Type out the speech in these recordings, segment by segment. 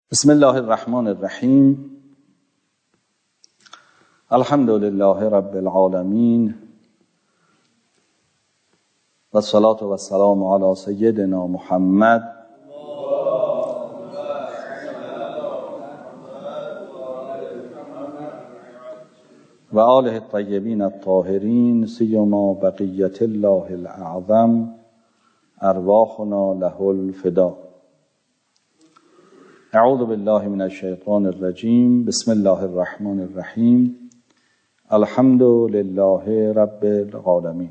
بسم الله الرحمن الرحیم. الحمد لله رب العالمین و الصلاة و السلام علی سیدنا محمد و آله الطیبین الطاهرین، سیما بقیت الله الاعظم ارواحنا له الفدا. اعوذ بالله من الشیطان الرجیم. بسم الله الرحمن الرحیم. الحمد لله رب العالمین.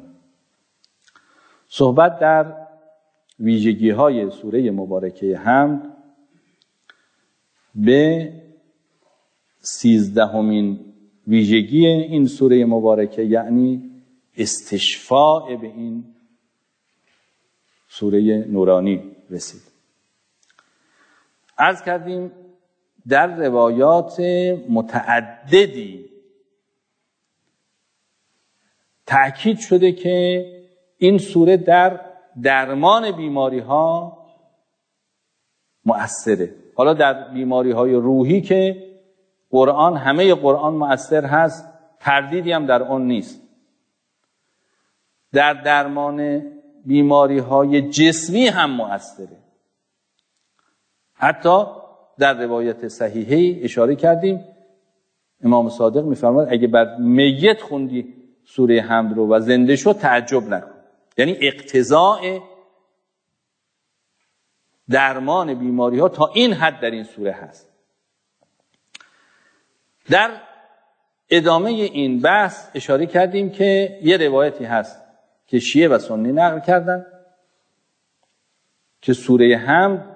صحبت در ویژگی های سوره مبارکه حمد به 13مین ویژگی این سوره مبارکه، یعنی استشفاء به این سوره نورانی رسید. عرض کردیم در روایات متعددی تأکید شده که این سوره در درمان بیماری ها مؤثره. حالا در بیماری های روحی که قرآن، همه قرآن مؤثر هست، تردیدی هم در آن نیست. در درمان بیماری های جسمی هم مؤثره. حتی در روایت صحیحه اشاره کردیم، امام صادق میفرماید اگه بر میت خوندی سوره حمد رو و زنده شد تعجب نکن. یعنی اقتضاء درمان بیماری ها تا این حد در این سوره هست. در ادامه این بحث اشاره کردیم که یه روایتی هست که شیعه و سنی نقل کردن که سوره حمد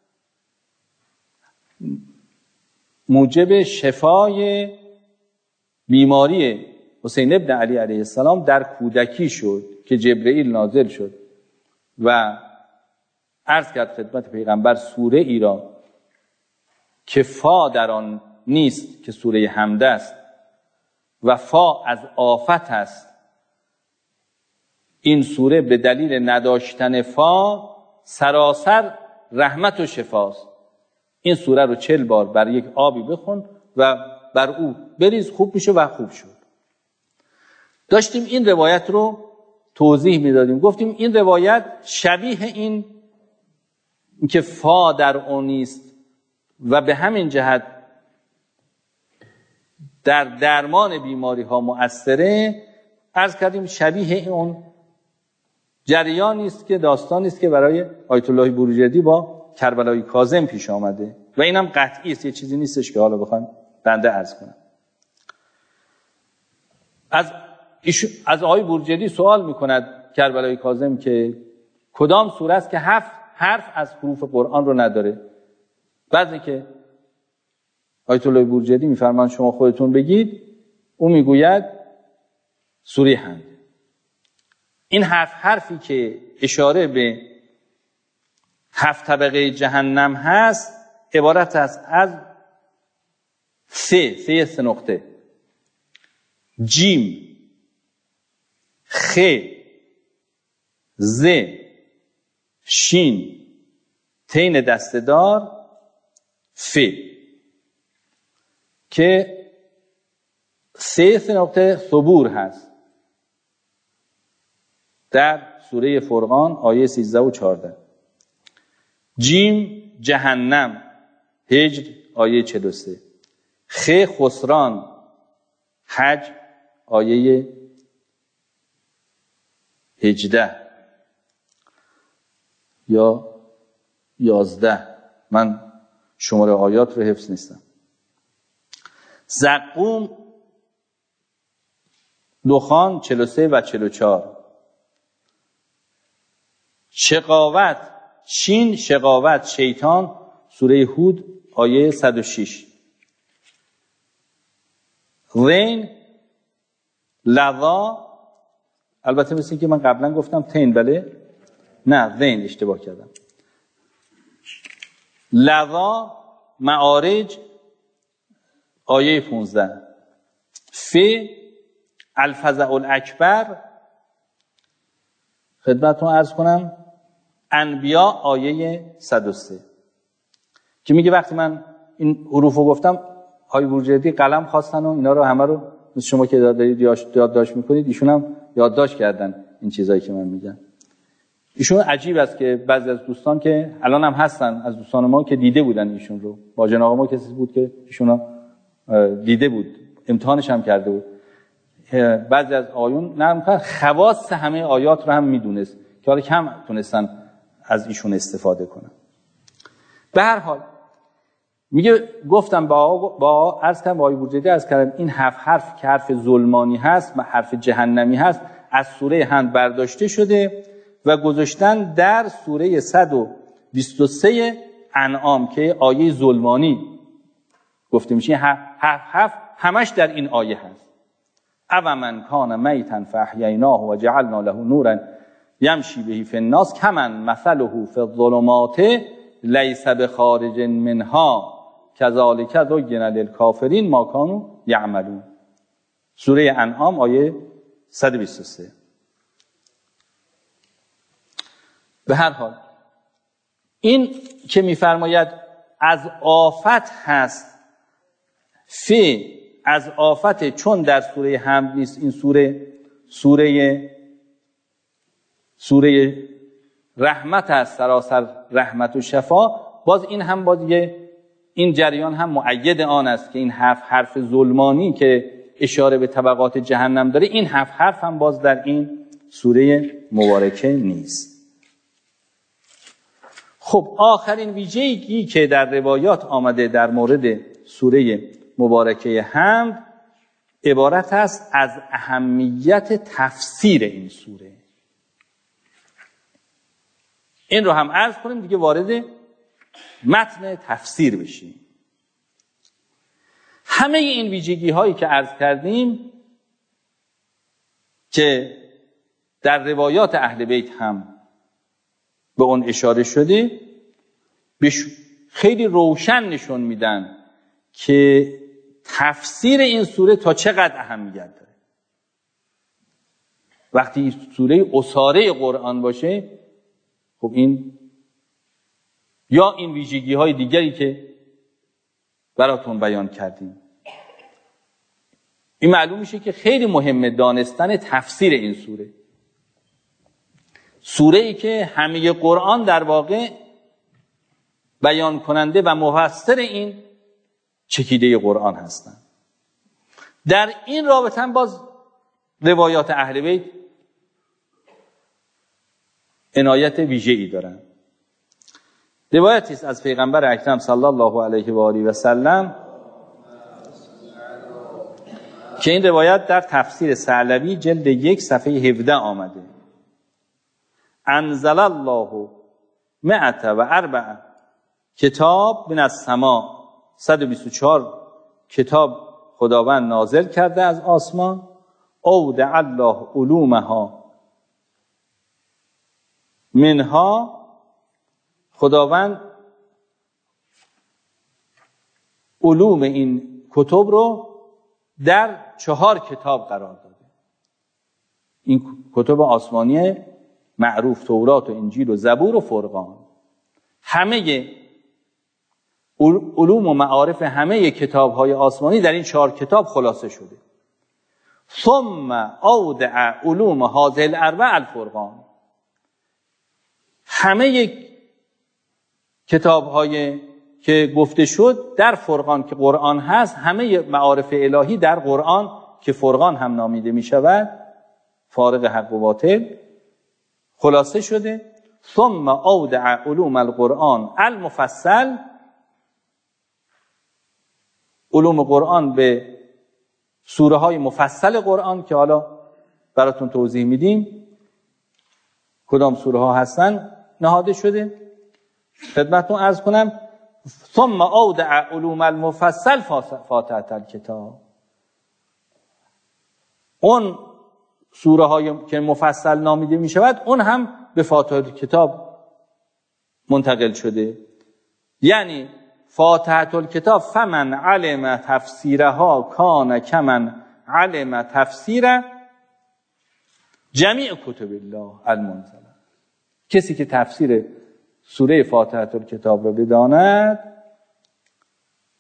موجب شفای بیماری حسین ابن علی علیه السلام در کودکی شد که جبرئیل نازل شد و عرض کرد خدمت پیغمبر سوره ای را که فا در آن نیست که سوره حمد است و فا از آفت است. این سوره به دلیل نداشتن فا سراسر رحمت و شفاست. این سوره رو 40 بار بر یک آبی بخون و بر او بریز، خوب میشه و خوب شد. داشتیم این روایت رو توضیح میدادیم، گفتیم این روایت شبیه این که فا در اون نیست و به همین جهت در درمان بیماری ها مؤثره. عرض کردیم شبیه اون جریانی است که داستانی است که برای آیت الله بروجردی با کربلای کاظم پیش آمده و اینم قطعی است، یه چیزی نیستش که حالا بخوام بنده عرض کنم. از آقای بروجردی سوال میکند کربلای کاظم که کدام سوره است که 7 حرف از حروف قرآن رو نداره. بعضی که آیت الله بروجردی میفرمان شما خودتون بگید، او میگوید سوره حمد. این حرفی که اشاره به 7 طبقه جهنم هست عبارت است از 3 نقطه: جیم، خ، ز، شین، تین دسته‌دار، ف، که 3 نقطه ثبور هست در سوره فرقان آیه 13 و 14. جیم جهنم، هجر آیه 43. خ خسران، حج آیه 18 یا 11. من شماره آیات رو حفظ نیستم. زقوم، دخان 43 و 44. شقاوت، شین شقاوت شیطان، سوره هود آیه 106. غین لظا، البته مثل که من قبلا گفتم تین، بله نه غین اشتباه کردم. لظا معارج آیه 15. ف الفزع الاکبر، خدمتتون عرض کنم انبیا آیه 103 که میگه وقتی من این حروفو گفتم، آقای بورجردی قلم خواستن و اینا رو همه رو مثل شما که دارید یادداشت میکنید، ایشون هم یادداشت کردن این چیزایی که من میگم. ایشون عجیب است که بعضی از دوستان که الان هم هستن از دوستان ما که دیده بودن ایشون رو، با جناب ما کسی بود که ایشون دیده بود، امتحانش هم کرده بود. بعضی از آیون نرم کردن، خواص همه آیات رو هم میدونست که حالا کم تونستن از ایشون استفاده کنن. به هر حال میگه گفتم با عرض کردم با آقای بورجردی عرض کردم این 7 حرف که حرف ظلمانی هست و حرف جهنمی هست از سوره حمد برداشته شده و گذاشتن در سوره 123 انعام که آیه ظلمانی گفته میشه. 7 همش در این آیه هست. او من کان میتا فاحییناه و جعلنا له نورا یمشی به فی الناس کمن مثله فی الظلمات لیس بخارج منها کذالک زین للکافرین ما کانوا یعملون. سوره انعام آیه 123. به هر حال این که میفرماید از آفت هست، فی از آفت، چون در سوره حمد نیست، این سوره رحمت است، سراسر رحمت و شفا. باز این هم باز این جریان هم مؤید آن است که این 7 حرف ظلمانی که اشاره به طبقات جهنم داره، این 7 حرف هم باز در این سوره مبارکه نیست. خب آخرین ویژگی که در روایات آمده در مورد سوره مبارکه حمد عبارت است از اهمیت تفسیر این سوره. این رو هم عرض کنیم دیگه وارد متن تفسیر بشیم. همه این ویژگی هایی که عرض کردیم که در روایات اهل بیت هم به اون اشاره شده خیلی روشن نشون میدن که تفسیر این سوره تا چقدر اهمیت داره. وقتی سوره اساره قرآن باشه، خب این یا این ویژگی های دیگری که براتون بیان کردیم، این معلوم میشه که خیلی مهمه دانستن تفسیر این سوره. سوره ای که همه قرآن در واقع بیان کننده و مفسر این چکیده قرآن هستند. در این رابطه هم باز روایات اهل بیت عنایت ویژه‌ای دارند. روایتی است از پیغمبر اکرم صلی الله علیه و آله و سلم که این روایت در تفسیر ثعلبی جلد 1 صفحه 17 آمده. انزل الله 104 کتاب من السماء، 124 کتاب خداوند نازل کرده از آسمان. اودع الله علومها منها، خداوند علوم این کتب رو در 4 کتاب قرار داده. این کتب آسمانی معروف تورات و انجیل و زبور و فرقان، همه علوم و معارف همه کتاب‌های آسمانی در این 4 کتاب خلاصه شده. ثم اودع علوم هذه الاربع الفرقان، همه کتاب‌های که گفته شد در فرقان که قرآن هست، همه معارف الهی در قرآن که فرقان هم نامیده می شود، فارق حق و باطل، خلاصه شده. ثم اودع علوم القرآن المفصل، علوم قرآن به سوره های مفصل قرآن که حالا براتون توضیح میدیم کدام سوره ها هستن نهاده شده. خدمتتون عرض کنم ثم اودع علوم المفصل فاتحه الکتاب، اون سوره هایی که مفصل نامیده می شود اون هم به فاتحه الکتاب منتقل شده. یعنی فاتحه الکتاب فمن علم تفسیرها کان کمن علم تفسیر جمیع کتب الله المنزله. کسی که تفسیر سوره فاتحه الکتاب را بداند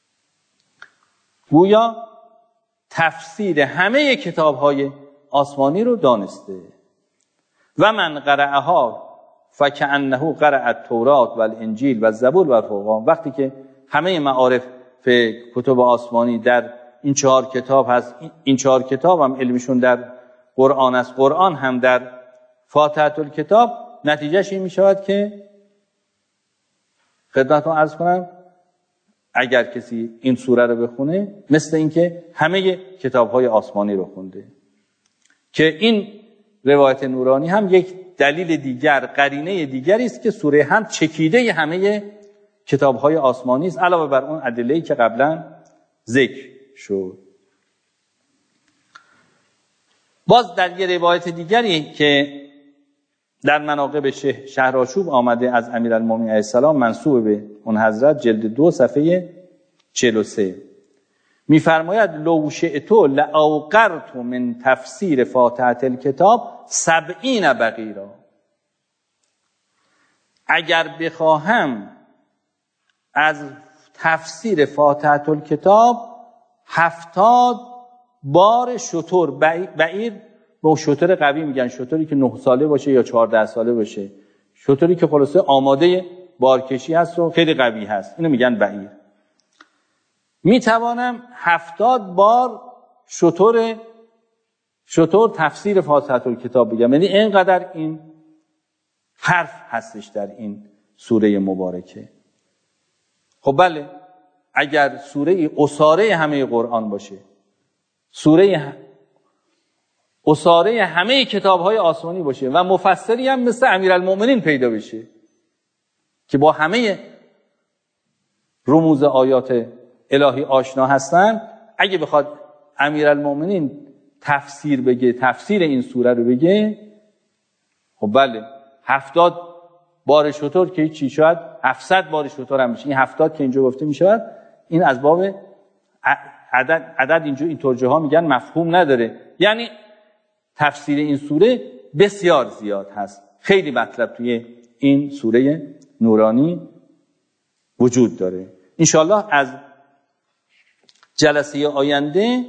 گویا تفسیر همه کتاب‌های آسمانی رو دانسته. و من قرأها فکأنه قرأ التوراة و الانجیل و الزبور و الفرقان. وقتی که همه معارف کتب آسمانی در این 4 کتاب هست، این 4 کتاب هم علمشون در قرآن است، قرآن هم در فاتحه الکتاب، نتیجهش این می شود که خدمتتون عرض کنم اگر کسی این سوره رو بخونه مثل اینکه همه کتاب‌های آسمانی رو خونده. که این روایت نورانی هم یک دلیل دیگر، قرینه دیگری است که سوره هم چکیده همه کتاب‌های آسمانی است، علاوه بر اون ادله‌ای که قبلا ذکر شد. باز در یه روایت دیگری که در مناقب شهرآشوب آمده از امیرالمومنین علیه السلام منسوب به اون حضرت، جلد 2 صفحه 43 می‌فرماید لو شئت لاوقرت من تفسیر فاتحه الکتاب 70 بقیرا. اگر بخواهم از تفسیر فاتحه الکتاب 70 بار شتر، بعیر با شتر قوی میگن، شتری که 9 ساله باشه یا 14 ساله باشه، شتری که خلاصه آماده بارکشی هست و خیلی قوی هست، اینو میگن بعیر. میتوانم 70 بار شتر تفسیر فاتحه الکتاب بگم. یعنی اینقدر این حرف هستش در این سوره مبارکه. خب بله، اگر سوره اساره همه قرآن باشه، سوره اساره همه کتاب‌های آسمانی باشه و مفسری هم مثل امیرالمومنین پیدا بشه که با همه رموز آیات الهی آشنا هستن، اگه بخواد امیرالمومنین تفسیر بگه، تفسیر این سوره رو بگه، خب بله 70 بار شتر که چی شد، 700 بار شتر هم میشه. این 70 که اینجا گفته میشه، این از باب عدد اینجا این ترجمه‌ها میگن مفهوم نداره، یعنی تفسیر این سوره بسیار زیاد هست. خیلی مطلب توی این سوره نورانی وجود داره. انشالله از جلسه آینده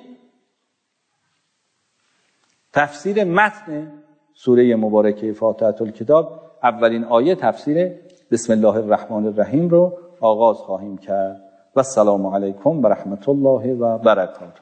تفسیر متن سوره مبارکه فاتحه الکتاب، اولین آیه تفسیر بسم الله الرحمن الرحیم رو آغاز خواهیم کرد. و السلام علیکم و رحمت الله و برکاته.